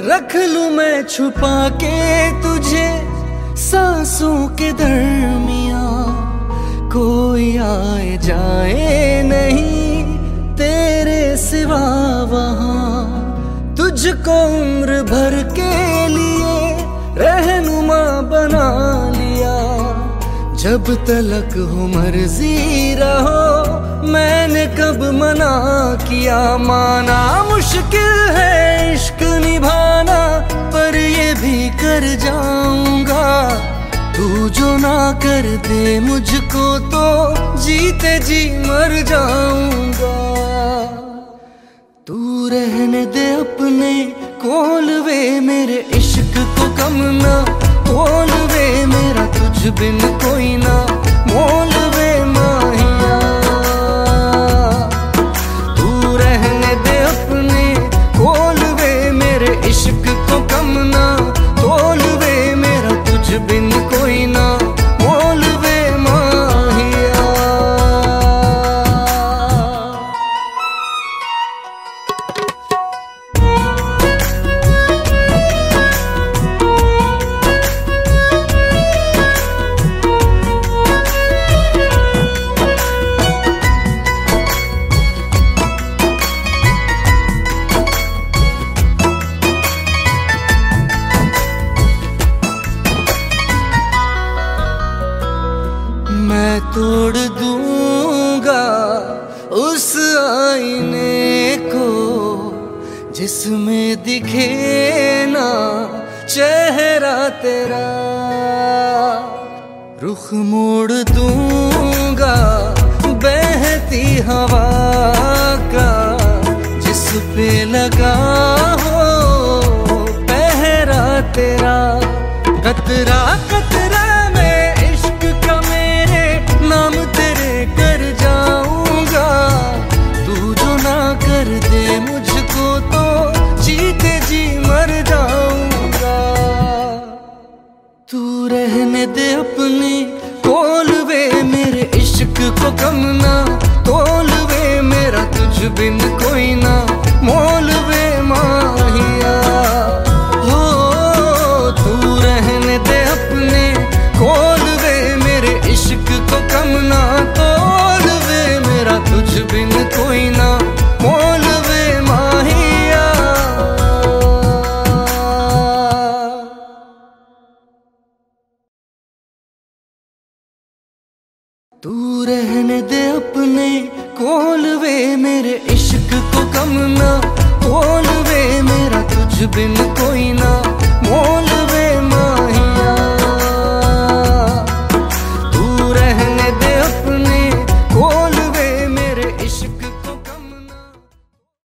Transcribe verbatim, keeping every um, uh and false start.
रख लूं मैं छुपा के तुझे सांसों के दरमियां, कोई आए जाए नहीं तेरे सिवा वहां। तुझको उम्र भर के लिए रहनुमा बना लिया, जब तलक हो मर्जी रहो मैंने कब मना किया। माना मुश्किल है इश्क निभाना, पर ये भी कर जाऊंगा। तू जो ना कर दे मुझको तो जीते जी मर जाऊंगा। तू रहने दे अपने कोल वे मेरे इश्क को कम ना तोल वे मेरा, तुझ बिन कोई ना मोल वे माहिया। तू रहने दे अपने कोल वे मेरे इश्क को कम ना तोल वे मेरा, तुझ बिन कोई ना मोल वे माहिया। मैं तोड़ दूंगा उस आईने को जिसमें दिखे ना चेहरा तेरा। रुख मोड़ दूंगा बहती हवा का, जिस पे लगा हो पहरा तेरा। कतरा कतरा नाम तेरे कर जाऊंगा, तू जो ना कर दे मुझको तो जीते जी मर जाऊंगा। तू रहने दे अपने कोल वे मेरे इश्क को कम ना तोल वे मेरा, तुझ बिन कोई ना मोल वे माहिया। हो तू रहने दे अपने कोल वे मेरे इश्क को कम ना तोल वे मेरा, तुझ बिन कोई ना मोल वे माहिया। तू रहने दे अपने कोल वे मेरे इश्क को कम ना तोल वे मेरा, तुझ बिन कोई ना